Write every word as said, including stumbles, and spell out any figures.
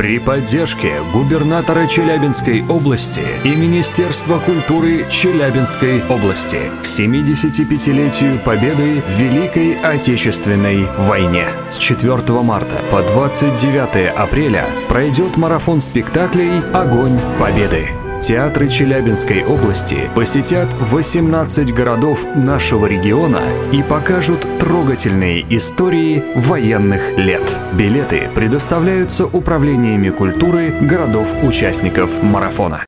При поддержке губернатора Челябинской области и Министерства культуры Челябинской области к семидесятипятилетию Победы в Великой Отечественной войне. С четвёртого марта по двадцать девятое апреля пройдет марафон спектаклей «Огонь Победы». Театры Челябинской области посетят восемнадцать городов нашего региона и покажут трогательные истории военных лет. Билеты предоставляются управлениями культуры городов-участников марафона.